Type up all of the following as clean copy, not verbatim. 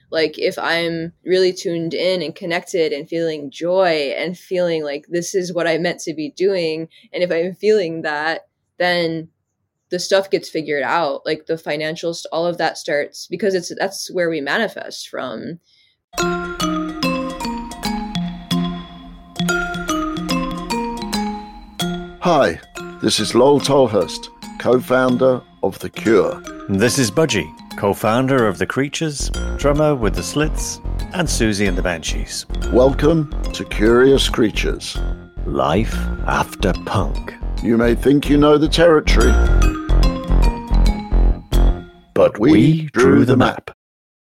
Like if I'm really tuned in and connected and feeling joy and feeling like this is what I'm meant to be doing, and if I'm feeling that, then the stuff gets figured out, like the financials, all of that starts, because that's where we manifest from. Hi, this is Lowell Tolhurst, co-founder of The Cure. This is Budgie, co-founder of The Creatures, drummer with The Slits, and Susie and the Banshees. Welcome to Curious Creatures. Life after punk. You may think you know the territory, but we drew the map.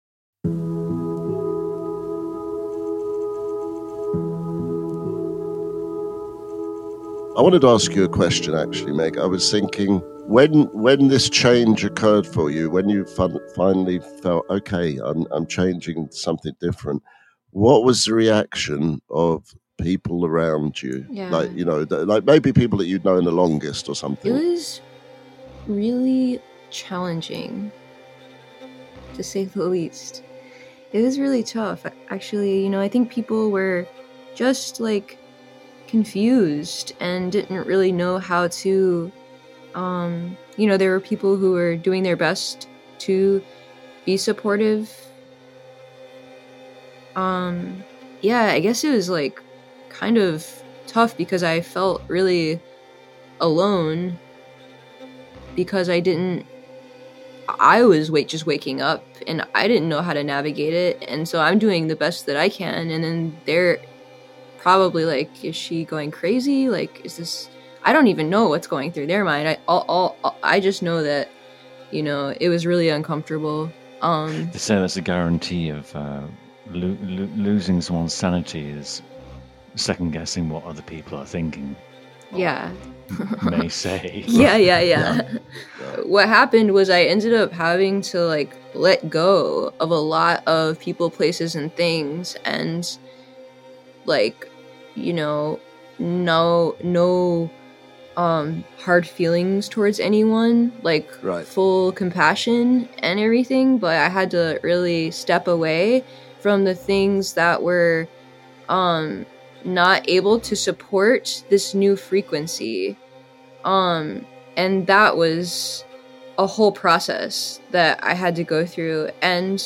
I wanted to ask you a question, actually, Meg. I was thinking, when this change occurred for you, when you finally felt, okay, I'm changing something different, what was the reaction of people around you? Yeah. Like, you know, like maybe people that you'd known the longest or something. It was really challenging, to say the least. It was really tough, actually. You know, I think people were just like confused and didn't really know how to, you know, there were people who were doing their best to be supportive. Yeah, I guess it was like kind of tough because I felt really alone because I was just waking up and I didn't know how to navigate it, and so I'm doing the best that I can, and then they're probably like, is she going crazy? Like, is this? I don't even know what's going through their mind. I just know that, you know, it was really uncomfortable. They say that's a guarantee of losing someone's sanity is second guessing what other people are thinking. Yeah. May say. Yeah. What happened was I ended up having to like let go of a lot of people, places, and things, and like, you know, no hard feelings towards anyone, like full compassion and everything, but I had to really step away from the things that were not able to support this new frequency, and that was a whole process that I had to go through, and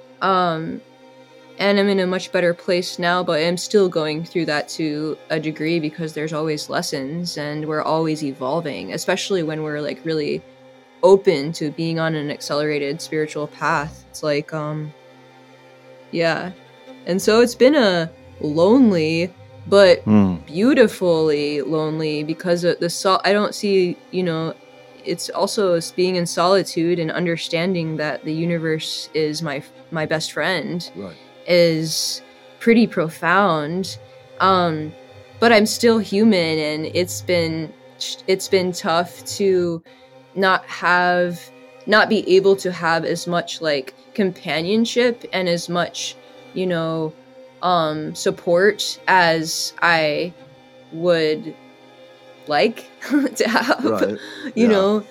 I'm in a much better place now, but I'm still going through that to a degree because there's always lessons and we're always evolving, especially when we're like really open to being on an accelerated spiritual path. It's like, yeah. And so it's been a lonely, but beautifully lonely because of I don't see, you know, it's also being in solitude and understanding that the universe is my best friend. Right. Is pretty profound, but I'm still human, and it's been tough to not be able to have as much like companionship and as much, you know, support as I would like to have, right. you know,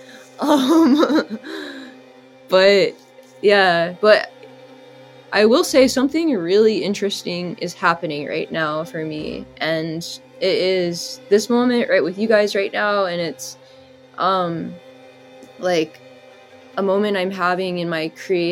but I will say something really interesting is happening right now for me, and it is this moment right with you guys right now, and it's like a moment I'm having in my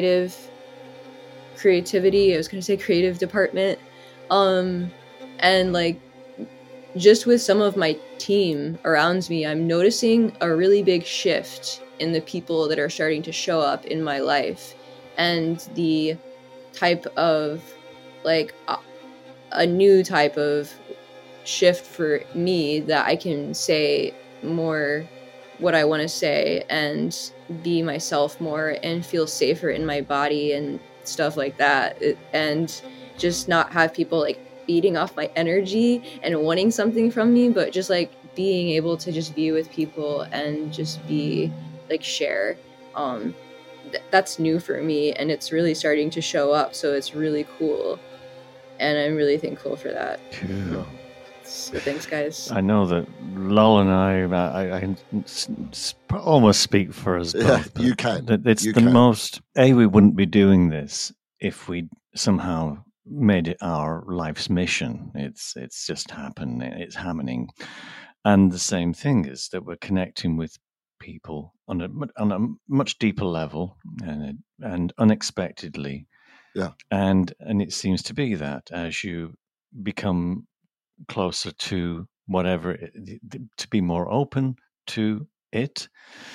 creativity, I was going to say creative department, and like just with some of my team around me, I'm noticing a really big shift in the people that are starting to show up in my life, and the type of like a new type of shift for me that I can say more what I want to say and be myself more and feel safer in my body and stuff like that, and just not have people like feeding off my energy and wanting something from me, but just like being able to just be with people and just be like share. That's new for me, and it's really starting to show up, so it's really cool, and I'm really thankful for that. Cool. So thanks, guys. I know that Lol and I can almost speak for us both. Yeah, you can. It's the most, we wouldn't be doing this if we somehow made it our life's mission. It's just happened. It's happening, and the same thing is that we're connecting with people on a much deeper level and unexpectedly. Yeah. And it seems to be that as you become closer to whatever, to be more open to it,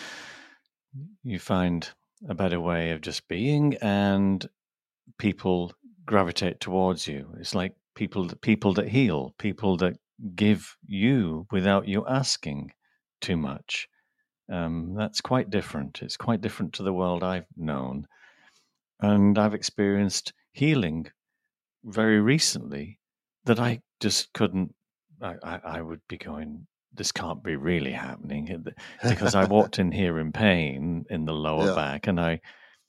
you find a better way of just being, and people gravitate towards you. It's like people that heal, people that give you without you asking too much. That's quite different. It's quite different to the world I've known. And I've experienced healing very recently that I just couldn't. I would be going, this can't be really happening, because I walked in here in pain in the lower back, and I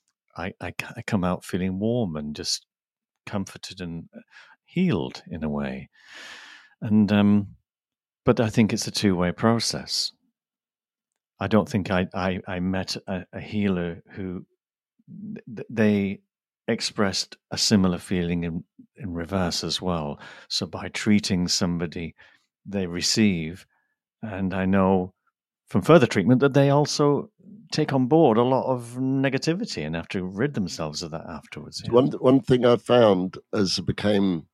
come out feeling warm and just comforted and healed in a way. And but I think it's a two-way process. I don't think I met a healer who they expressed a similar feeling in reverse as well. So by treating somebody, they receive, and I know from further treatment that they also take on board a lot of negativity and have to rid themselves of that afterwards. Yeah. One thing I found as I became,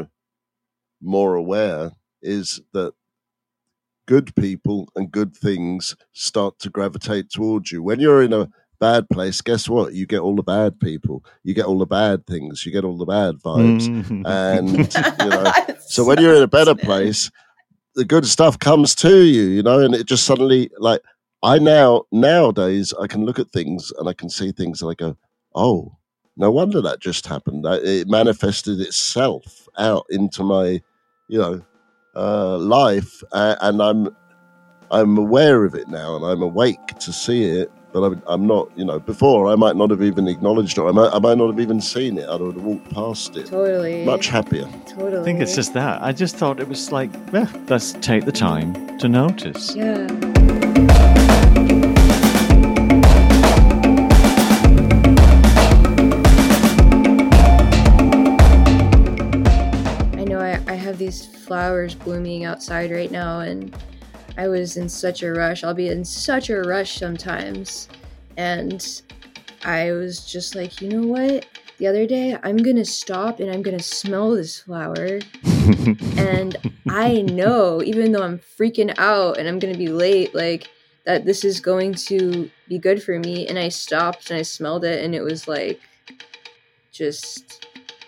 more aware is that good people and good things start to gravitate towards you. When you're in a bad place, guess what? You get all the bad people. You get all the bad things. You get all the bad vibes. And, so when you're in a better place, the good stuff comes to you, and it just suddenly, like, nowadays, I can look at things and I can see things and I go, oh, no wonder that just happened. It manifested itself out into my, life, and I'm aware of it now, and I'm awake to see it. But I'm not, before I might not have even acknowledged it. I might not have even seen it. I would have walked past it. Totally. Much happier. Totally. I think it's just that. I just thought it was like, let's take the time to notice. Yeah. I have these flowers blooming outside right now, and I was in such a rush. I'll be in such a rush sometimes. And I was just like, you know what? The other day, I'm going to stop and I'm going to smell this flower. And I know, even though I'm freaking out and I'm going to be late, like, that this is going to be good for me. And I stopped and I smelled it, and it was like, just,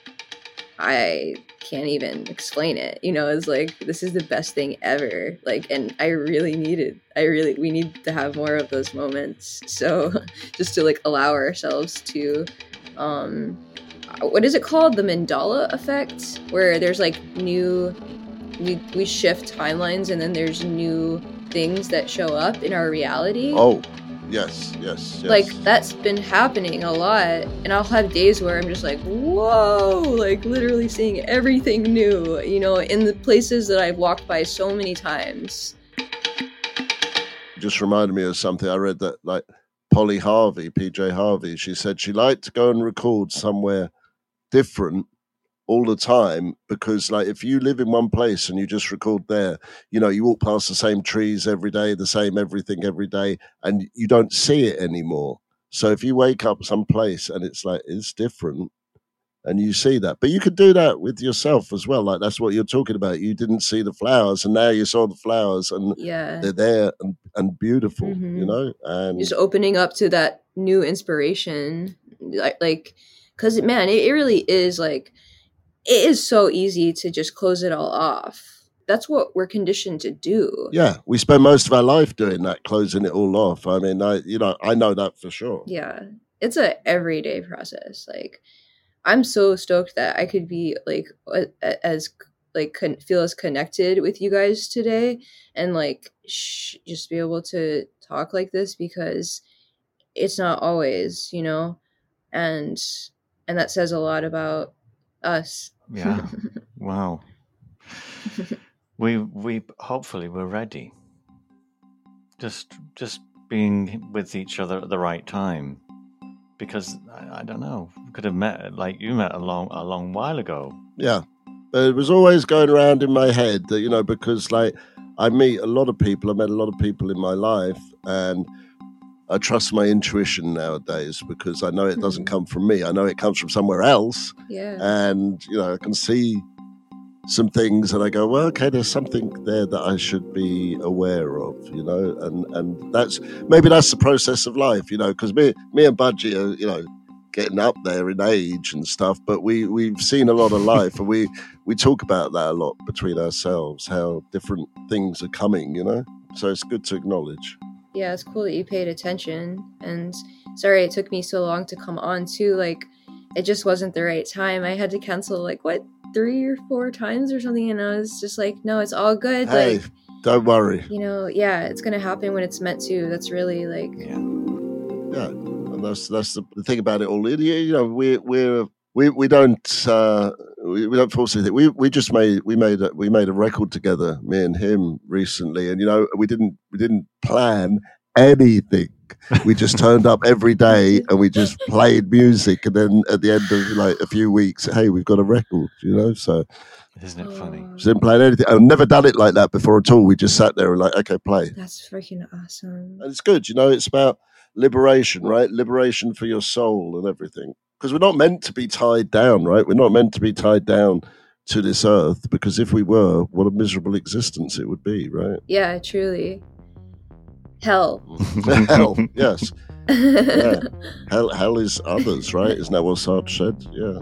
I can't even explain it. It's like, this is the best thing ever. Like, and we need to have more of those moments. So just to like allow ourselves to, what is it called? The Mandela effect, where there's like we shift timelines, and then there's new things that show up in our reality. Oh, yes. Like, that's been happening a lot, and I'll have days where I'm just like, whoa, like literally seeing everything new, in the places that I've walked by so many times. Just reminded me of something I read, that like Polly Harvey, PJ Harvey, she said she liked to go and record somewhere different all the time, because like if you live in one place and you just record there, you walk past the same trees every day, the same everything every day, and you don't see it anymore. So if you wake up someplace and it's like, it's different, and you see that, but you could do that with yourself as well. Like, that's what you're talking about. You didn't see the flowers, and now you saw the flowers, and they're there and beautiful, and just opening up to that new inspiration, like, because man, it really is like, it is so easy to just close it all off. That's what we're conditioned to do. Yeah, we spend most of our life doing that, closing it all off. I mean, I know that for sure. Yeah, it's a everyday process. Like, I'm so stoked that I could be like feel as connected with you guys today, and like just be able to talk like this, because it's not always, and that says a lot about us. Yeah. Wow. We hopefully we're ready. Just being with each other at the right time, because I don't know, could have met like you met a long while ago. Yeah. But it was always going around in my head that, you know, because like I meet a lot of people, I met a lot of people in my life, and I trust my intuition nowadays because I know it doesn't come from me. I know it comes from somewhere else. Yeah. And, you know, I can see some things and I go, well, okay, there's something there that I should be aware of, you know, and that's the process of life, you know, because me and Budgie are, you know, getting up there in age and stuff, but we've seen a lot of life, and we talk about that a lot between ourselves, how different things are coming, you know, so it's good to acknowledge. Yeah, it's cool that you paid attention. And sorry it took me so long to come on too. Like, it just wasn't the right time. I had to cancel like 3 or 4 times or something, and I was just like, no, it's all good. Hey, like, don't worry. You know, yeah, it's gonna happen when it's meant to. That's really like yeah. And that's the thing about it all. You know, we don't force anything. We just made a record together, me and him, recently, and you know, we didn't plan anything. We just turned up every day and we just played music, and then at the end of like a few weeks, hey, we've got a record, you know. So isn't it funny? Didn't plan anything. I've never done it like that before at all. We just sat there and like, okay, play. That's freaking awesome. And it's good, you know. It's about liberation, right? Liberation for your soul and everything. Because we're not meant to be tied down, right? We're not meant to be tied down to this earth, because if we were, what a miserable existence it would be, right? Yeah, truly. Hell. Hell, yes. Yeah. Hell is others, right? Isn't that what Sartre said? Yeah.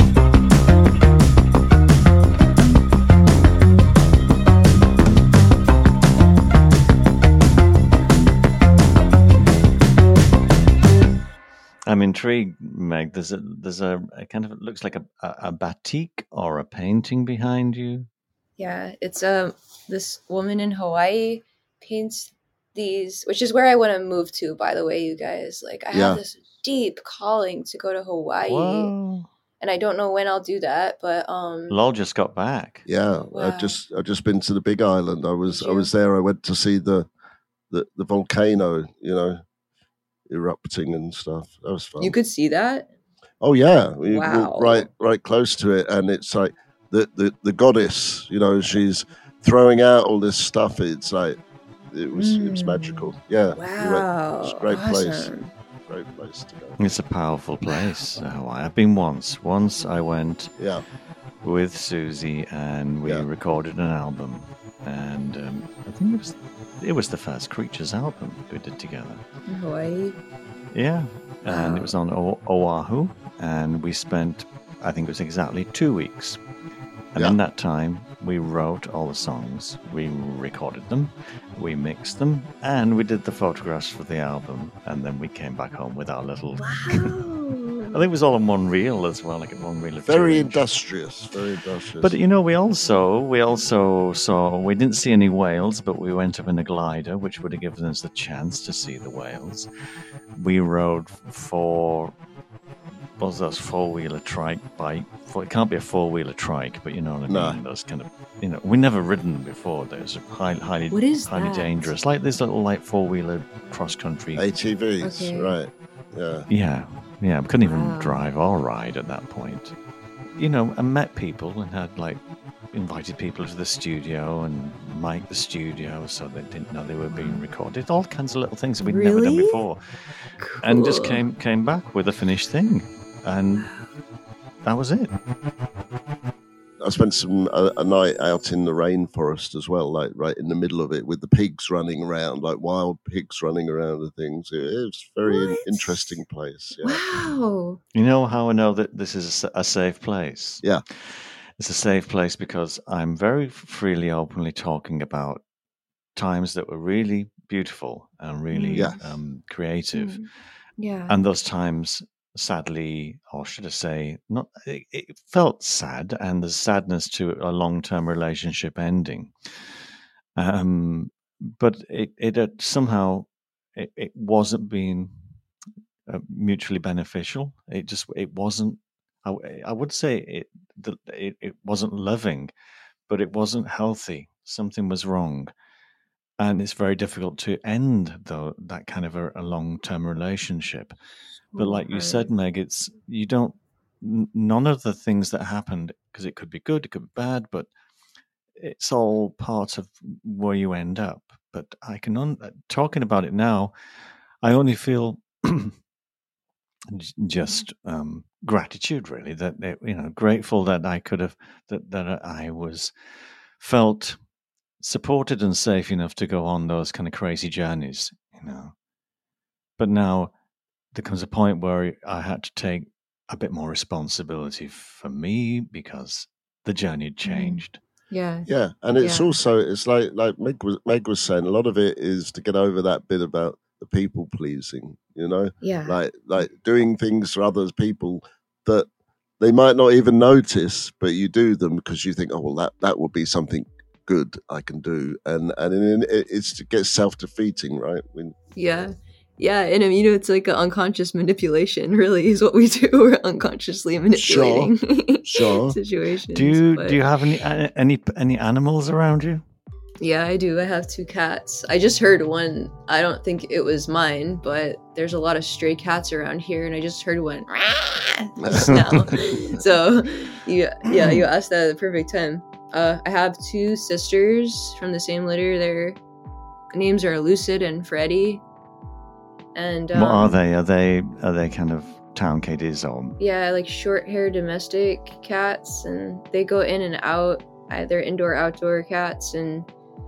I'm intrigued, Meg. There's a kind of, it looks like a batik or a painting behind you. Yeah, it's this woman in Hawaii paints these, which is where I want to move to, by the way, you guys. Like, I have this deep calling to go to Hawaii. Whoa. And I don't know when I'll do that, but Lol just got back. Yeah, wow. I've just been to the Big Island. I was there. I went to see the volcano, you know, erupting and stuff. That was fun. You could see that? Oh yeah, we walked right close to it, and it's like the goddess, you know, she's throwing out all this stuff. It's like it was magical. Yeah, wow, it's a great place. Great place to go. It's a powerful place, Hawaii. I've been once. Once I went with Susie, and we recorded an album, and I think it was the first Creatures album we did together. In Hawaii? Yeah, and it was on Oahu, and we spent, I think it was exactly 2 weeks. And in that time, we wrote all the songs, we recorded them, we mixed them, and we did the photographs for the album. And then we came back home with our little... I think it was all on one reel as well, like one reel of very industrious. But you know, we also saw, we didn't see any whales, but we went up in a glider, which would have given us the chance to see the whales. We rode 4-wheeler trike bike. It can't be a 4-wheeler trike, but you know what I mean. Those kind of, you know, we never ridden them before. Those are highly dangerous. Like this little 4-wheeler cross country ATVs, right? Yeah. We couldn't even drive or ride at that point. You know, I met people and had invited people to the studio and mic'd the studio so they didn't know they were being recorded. All kinds of little things that we'd never done before. Cool. And just came back with a finished thing. And that was it. I spent a night out in the rainforest as well, like right in the middle of it, with the pigs running around, like wild pigs running around and things. It was a very interesting place. Yeah. Wow. You know how I know that this is a safe place? Yeah. It's a safe place because I'm very freely, openly talking about times that were really beautiful and really creative. Yeah. And those times, sadly, or should I say, it felt sad, and there's sadness to a long-term relationship ending. But it somehow it wasn't being mutually beneficial. It wasn't. I would say it wasn't loving, but it wasn't healthy. Something was wrong. And it's very difficult to end that kind of a long-term relationship. But Oh, like you right. said, Meg, it's you don't none of the things that happened, because it could be good, it could be bad, but it's all part of where you end up. But I can talking about it now, I only feel just gratitude, really, that grateful that I could have that I was felt supported and safe enough to go on those kind of crazy journeys, But now there comes a point where I had to take a bit more responsibility for me because the journey had changed. Yeah. Yeah, and it's Yeah. also it's like Meg was saying. A lot of it is to get over that bit about the people pleasing. Yeah. Like doing things for others people that they might not even notice, but you do them because you think, oh well, that would be something good I can do, and it gets self-defeating, right? Yeah. Yeah, and it's like an unconscious manipulation, really, is what we do. We're unconsciously manipulating Sure. situations. Do you have any animals around you? Yeah, I do. I have 2 cats. I just heard one. I don't think it was mine, but there's a lot of stray cats around here, and I just heard one just now. So, you asked that at the perfect time. I have 2 sisters from the same litter. Their names are Lucid and Freddie. And what are they? Are they kind of town kitties or? Yeah, like short-haired domestic cats, and they go in and out. They're indoor-outdoor cats, and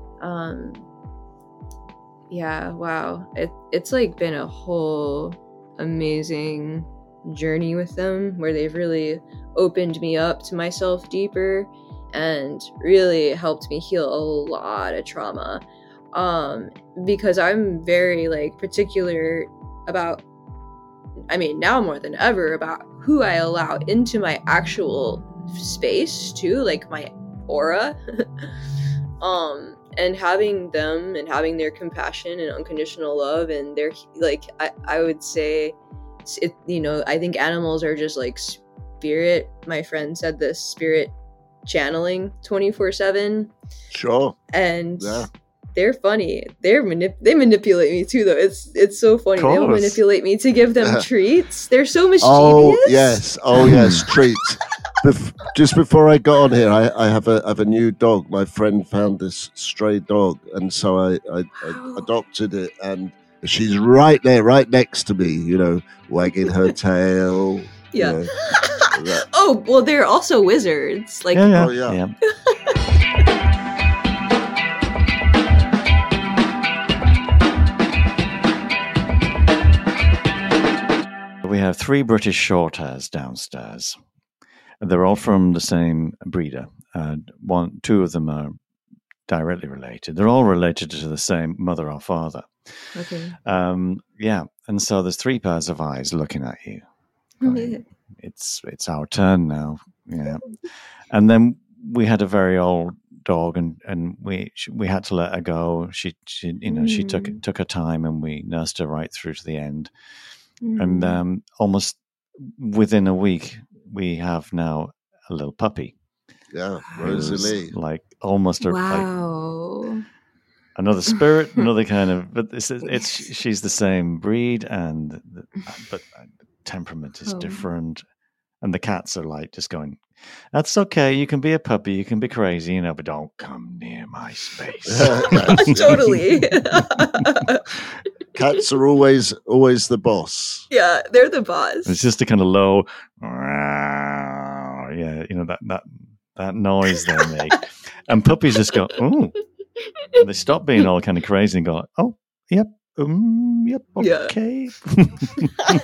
yeah, wow. It's like been a whole amazing journey with them, where they've really opened me up to myself deeper and really helped me heal a lot of trauma. Because I'm very like particular about, now more than ever, about who I allow into my actual space too, like my aura. And having them and having their compassion and unconditional love, and their like, I would say it, I think animals are just like spirit. My friend said this, spirit channeling 24/7. Sure. And yeah. They're funny. They manipulate me too, though. It's so funny. They'll manipulate me to give them treats. They're so mischievous. Oh yes, treats. Just before I got on here, I have a new dog. My friend found this stray dog, and so I adopted it, and she's right there, right next to me, wagging her tail. Yeah. Oh, well, they're also wizards. Like, Oh yeah. We have 3 British Shorthairs downstairs. They're all from the same breeder. 2 of them are directly related. They're all related to the same mother or father. Okay. Yeah, and so there's 3 pairs of eyes looking at you. Yeah. It's our turn now. Yeah, and then we had a very old dog, and we had to let her go. She she took her time, and we nursed her right through to the end. And almost within a week, we have now a little puppy. Yeah, Rosalie. Like almost wow. like another spirit, another kind of. But she's the same breed, but temperament is different. And the cats are like just going, that's okay. You can be a puppy. You can be crazy, but don't come near my space. Totally. Cats are always the boss. Yeah, they're the boss. It's just a kind of low, yeah, that noise they make. And puppies just go, oh. And they stop being all kind of crazy and go, oh, yep, okay. Yeah.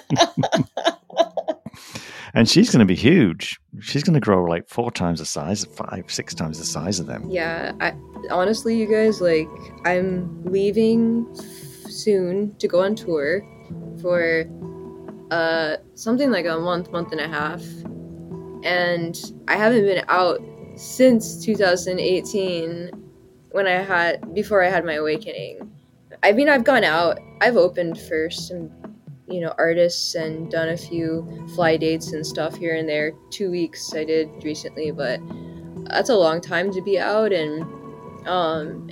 And she's going to be huge. She's going to grow like 4 times the size, 5, 6 times the size of them. Yeah, honestly, you guys, like, I'm leaving soon to go on tour for something like a month and a half, and I haven't been out since 2018 before I had my awakening. I've gone out. I've opened for some artists and done a few fly dates and stuff here and there. 2 weeks I did recently, but that's a long time to be out, and I'm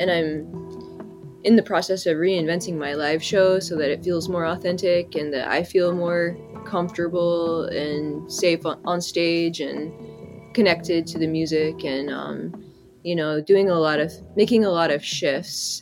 in the process of reinventing my live show so that it feels more authentic and that I feel more comfortable and safe on stage and connected to the music, and making a lot of shifts.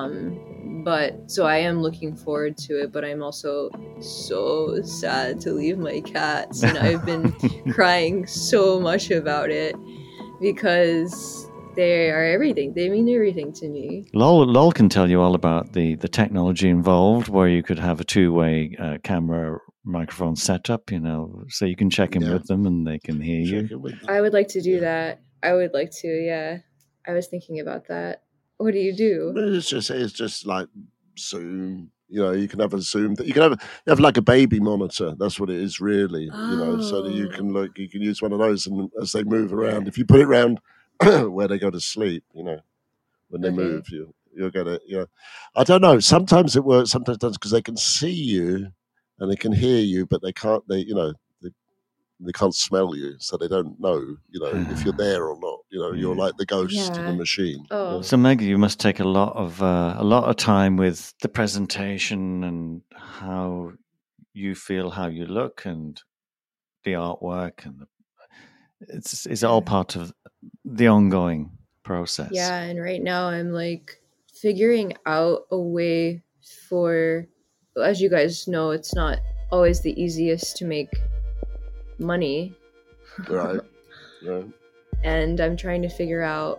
But so I am looking forward to it, but I'm also so sad to leave my cats, and I've been crying so much about it because they are everything. They mean everything to me. Lol can tell you all about the technology involved, where you could have a two-way camera microphone setup, so you can check in with them and they can hear you. I would like to do that. I would like to, yeah. I was thinking about that. What do you do? It's just like Zoom. You can have a Zoom. You can have like a baby monitor. That's what it is, really. So that you can use one of those, and as they move around, if you put it around where they go to sleep, when they move, you'll get it. I don't know. Sometimes it works. Sometimes it doesn't, because they can see you and they can hear you, but they can't. They can't smell you, so they don't know, if you're there or not. You're like the ghost in the machine. Oh. So Maggie, you must take a lot of time with the presentation and how you feel, how you look, and the artwork, and it's all part of the ongoing process. Yeah, and right now I'm like figuring out a way for, as you guys know, it's not always the easiest to make money. Right. Right. And I'm trying to figure out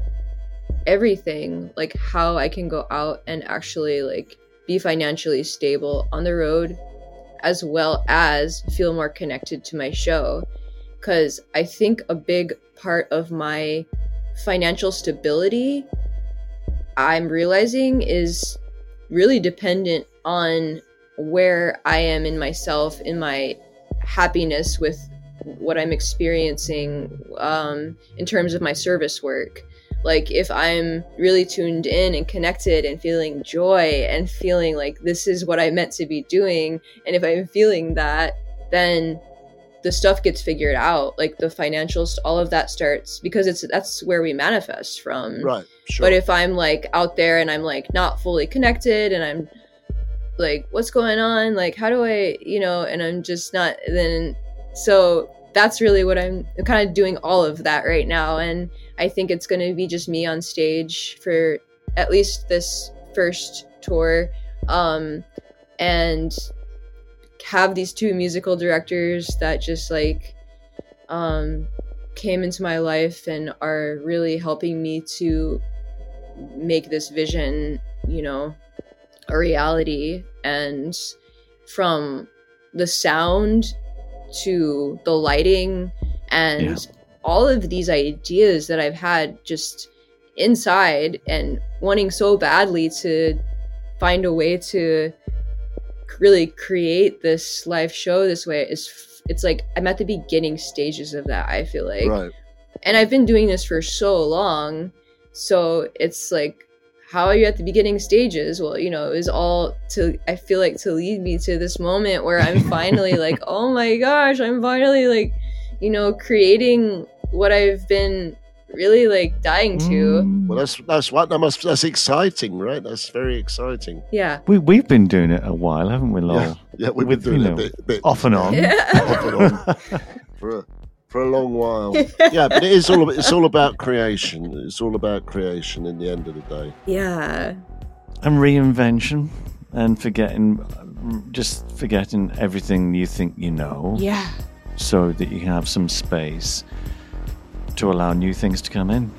everything, like how I can go out and actually like be financially stable on the road, as well as feel more connected to my show. Because I think a big part of my financial stability, I'm realizing, is really dependent on where I am in myself, in my happiness with what I'm experiencing in terms of my service work. Like if I'm really tuned in and connected and feeling joy and feeling like this is what I meant to be doing, and if I'm feeling that, then the stuff gets figured out, like the financials, all of that starts, because that's where we manifest from. Right. Sure. But if I'm like out there and I'm like not fully connected and I'm like, what's going on? Like, how do I, and I'm just not, then, so that's really what I'm kind of doing all of that right now. And I think it's going to be just me on stage for at least this first tour. And have these two musical directors that just like, came into my life and are really helping me to make this vision, a reality. And from the sound to the lighting and all of these ideas that I've had just inside and wanting so badly to find a way to really create this live show this way, it's like I'm at the beginning stages of that, I feel like. Right. And I've been doing this for so long, so it's like, how are you at the beginning stages? Well, it was all I feel like to lead me to this moment where I'm finally like, oh my gosh, I'm finally like, creating what I've been really like dying to. Well, that's exciting, right? That's very exciting. Yeah. We've been doing it a while, haven't we, Lol? Yeah, we've been doing it a bit off and on. Off and on. For a long while. Yeah, but it's all about creation. It's all about creation in the end of the day. Yeah. And reinvention, and forgetting everything you think you know. Yeah. So that you have some space to allow new things to come in.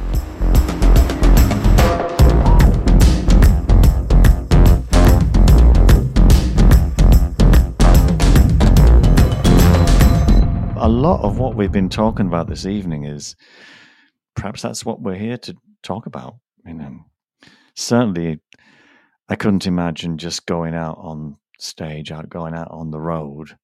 A lot of what we've been talking about this evening is perhaps that's what we're here to talk about. Certainly I couldn't imagine just going out on stage, going out on the road,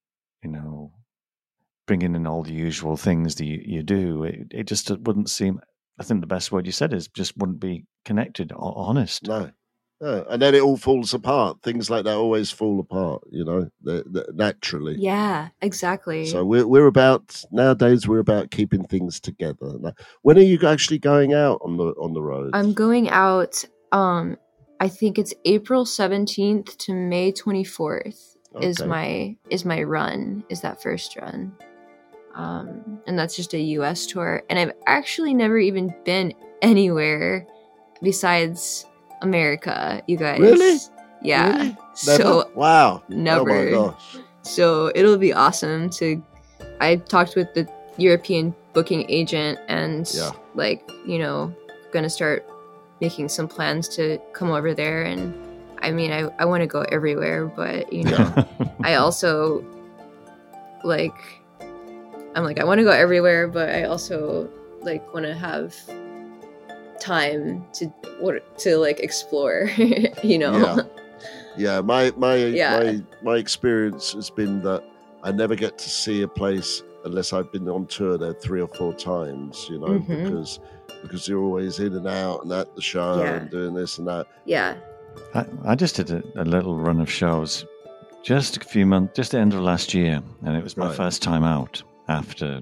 bringing in all the usual things that you do. It just wouldn't seem, I think the best word you said is just wouldn't be connected or honest. No. And then it all falls apart. Things like that always fall apart, naturally. Yeah, exactly. So nowadays we're about keeping things together. Now, when are you actually going out on the road? I'm going out. I think it's April 17th to May 24th. is Okay. my run, is that first run. And that's just a US tour. And I've actually never even been anywhere besides America, you guys. Really? Yeah. Really? So Wow. never. Oh my gosh. So it'll be awesome to. I talked with the European booking agent and Yeah. gonna start making some plans to come over there. And I mean, I want to go everywhere, but I also I want to go everywhere, but I also want to have time to explore, Yeah, my Yeah. my experience has been that I never get to see a place unless I've been on tour there 3 or 4 times, Mhm. because you're always in and out and at the show Yeah. and doing this and that. Yeah. I just did a little run of shows just a few months, just the end of last year, and it was my Right. first time out after,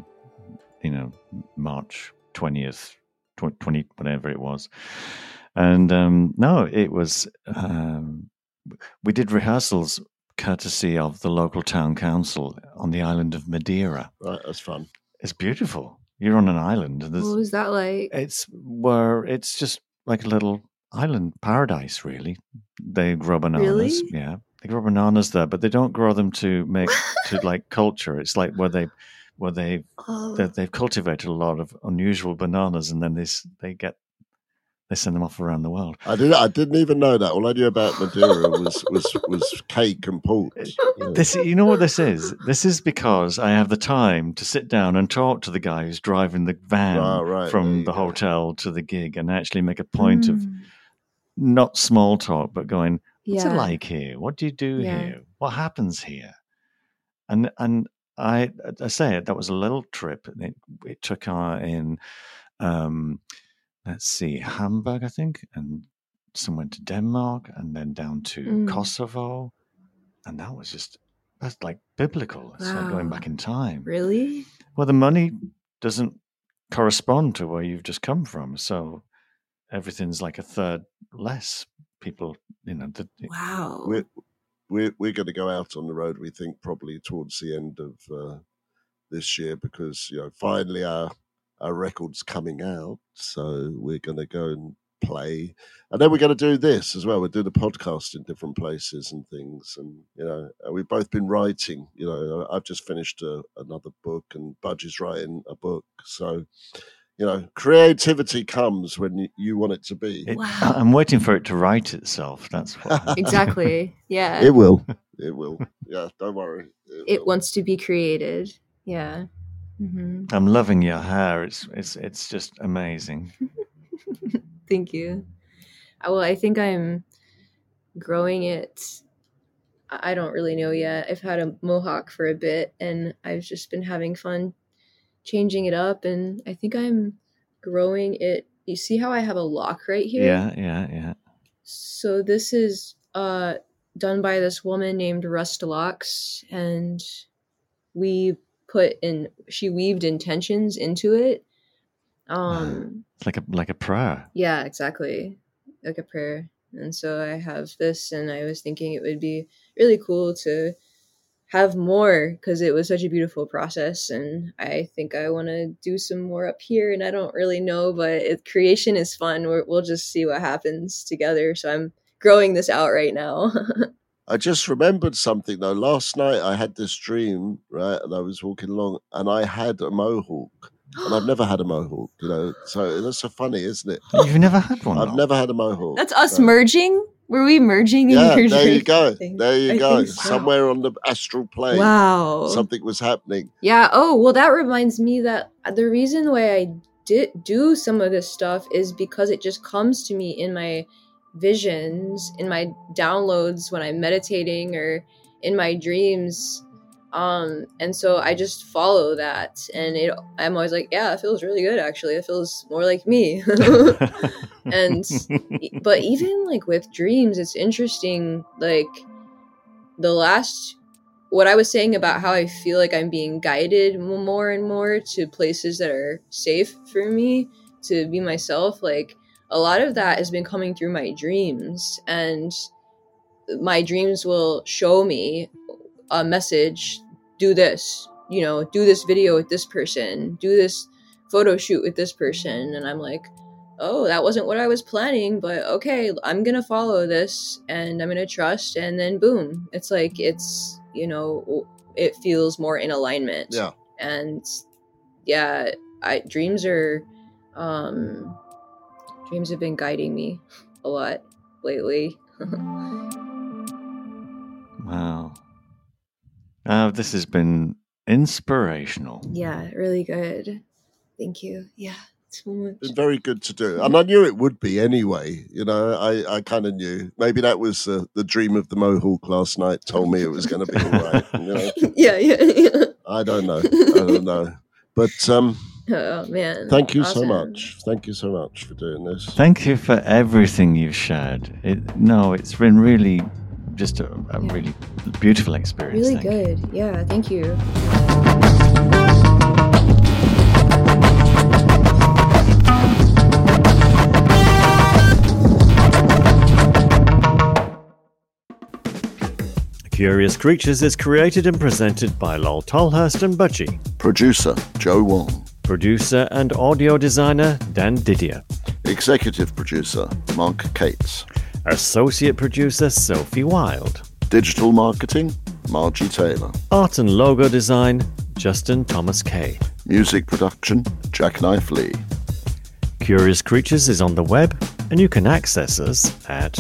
March 20th, 20, whatever it was. And no, it was, we did rehearsals courtesy of the local town council on the island of Madeira. Right, that's fun. It's beautiful. You're on an island. And What was that like? it's just like a little island paradise, really. They grow bananas. Really? Yeah, they grow bananas there, but they don't grow them to make to like culture. It's like where they've cultivated a lot of unusual bananas, and then they send them off around the world. I didn't even know that. All I knew about Madeira was cake and port. This, you know what this is? This is because I have the time to sit down and talk to the guy who's driving the van Right, there from you the go. hotel to the gig, and actually make a point of Mm. not small talk, but going, "What's it Yeah. like here? What do you do Yeah. here? What happens here?" And I say it. That was a little trip. It took in, let's see, Hamburg, I think, and somewhere to Denmark, and then down to Mm. Kosovo, and that's like biblical. It's like going Wow. back in time. Really? Well, the money doesn't correspond to where you've just come from, so everything's like a third less. People, Wow. We're going to go out on the road. We think probably towards the end of this year because finally our record's coming out, so we're going to go and play, and then we're going to do this as well. We're doing a podcast in different places and things, and we've both been writing. I've just finished another book, and Budge is writing a book. So creativity comes when you want it to be. Wow. I'm waiting for it to write itself. That's what. Exactly. Yeah. It will. Yeah, don't worry. It will. wants to be created. Yeah. Hmm. I'm loving your hair. It's just amazing. Thank you. Well, I think I'm growing it. I don't really know yet. I've had a mohawk for a bit, and I've just been having fun changing it up, and I think I'm growing it. You see how I have a lock right here? Yeah. So this is done by this woman named Rustalocks, and she weaved intentions into it. It's like a prayer. Yeah, exactly. Like a prayer. And so I have this, and I was thinking it would be really cool to have more because it was such a beautiful process, and I think I want to do some more up here, and I don't really know, but creation is fun. We'll just see what happens together. So I'm growing this out right now. I just remembered something though. Last night I had this dream, right? And I was walking along and I had a mohawk. And I've never had a mohawk, so that's so funny, isn't it? You've never had one? I've never had a mohawk. That's us so. merging? Were we merging in Yeah, your there dream? you go. There you I go. think so. Somewhere on the astral plane, Wow. something was happening. Yeah. Oh, well, that reminds me that the reason why I did do some of this stuff is because it just comes to me in my visions, in my downloads when I'm meditating or in my dreams. And so I just follow that, and I'm always like, yeah, it feels really good. Actually, it feels more like me. And but even like with dreams, it's interesting. Like what I was saying about how I feel like I'm being guided more and more to places that are safe for me to be myself. Like a lot of that has been coming through my dreams, and my dreams will show me a message, do this, do this video with this person, do this photo shoot with this person. And I'm like, oh, that wasn't what I was planning, but okay, I'm going to follow this and I'm going to trust. And then boom, it's like, it's, it feels more in alignment. Yeah. And yeah, dreams have been guiding me a lot lately. Wow. This has been inspirational. Yeah, really good. Thank you. Yeah, so much. Been very good to do. And I knew it would be anyway. I kind of knew. Maybe that was the dream of the Mohawk last night told me it was going to be all right. Yeah. I don't know. But oh, man. Thank you awesome. so much. Thank you so much for doing this. Thank you for everything you've shared. It's been really just a really beautiful experience. Really good. Yeah, thank you. Curious Creatures is created and presented by Lol Tolhurst and Budgie. Producer, Joe Wong. Producer and audio designer, Dan Didier. Executive producer, Mark Cates. Associate producer, Sophie Wild. Digital marketing, Margie Taylor. Art and logo design, Justin Thomas Kay. Music production, Jackknife Lee. Curious Creatures is on the web, and you can access us at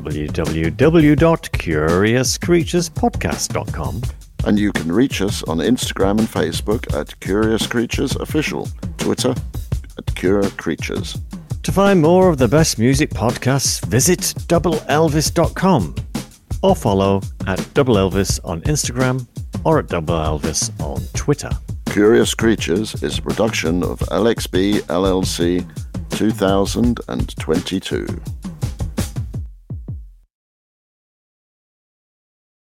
www.curiouscreaturespodcast.com. And you can reach us on Instagram and Facebook at Curious Creatures Official, Twitter at Cura Creatures. To find more of the best music podcasts, visit doubleelvis.com or follow at Double Elvis on Instagram or at Double Elvis on Twitter. Curious Creatures is a production of LXB LLC 2022.